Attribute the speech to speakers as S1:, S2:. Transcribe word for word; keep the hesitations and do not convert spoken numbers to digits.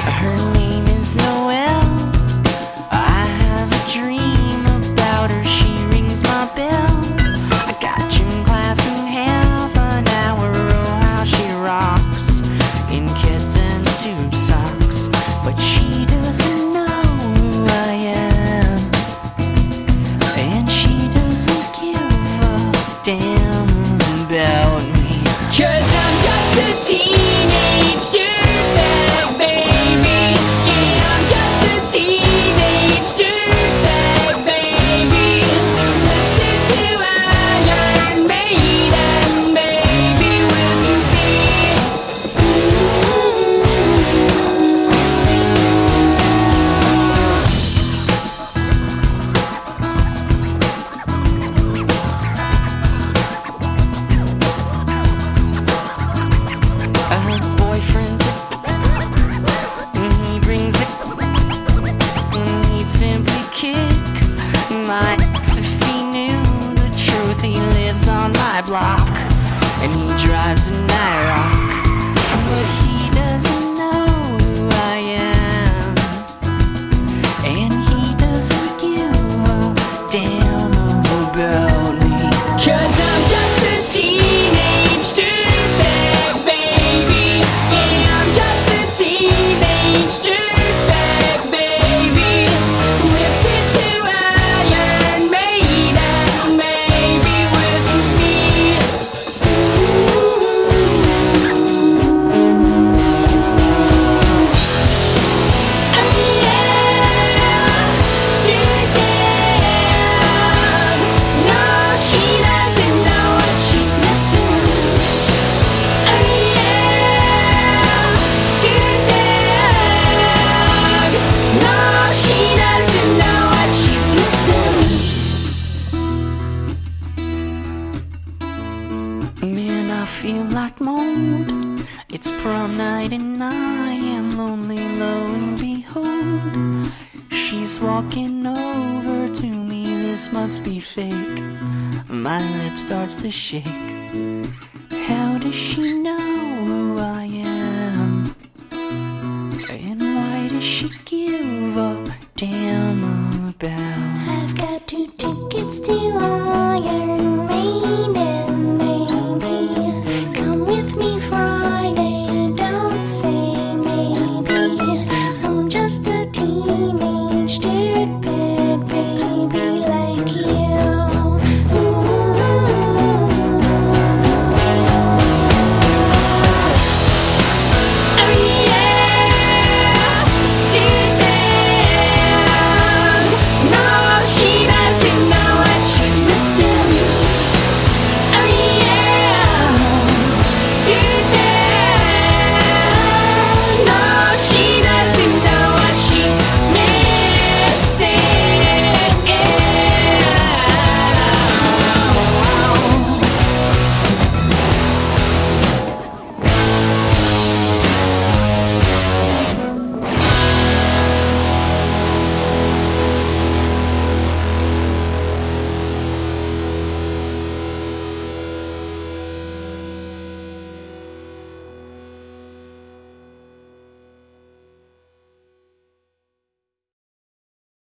S1: Her name is Noelle. I have a dream about her. She rings my bell. I got gym class in half an hour. Oh, how she rocks in kids and tube socks. But she doesn't know who I am, and she doesn't give a damn about me. 'Cause I'm just a teenage dirtbag, baby. Yeah, I'm just a teenage dirtbag, baby. Listen to Iron Maiden, baby, with me. Her boyfriend's and he brings it, and he'd simply kick my ex if he knew the truth. He lives on my block, and he drives an IROC, but he doesn't know who I am, and he doesn't give a damn about me. 'Cause I'm just a teenage dirtbag, baby. Yeah, I'm just a teenage dirtbag, baby. Listen to Iron Maiden, baby, with me. Oh yeah, dirtbag. No, she doesn't know what she's missing. Oh yeah, dirtbag. No, she doesn't know what she's missing. Man, I feel like mold. It's prom night and I am lonely, lo and behold. She's walking over to me, this must be fake. My lip starts to shake. How does she know who I am? And why does she give a damn about?
S2: I've got two tickets to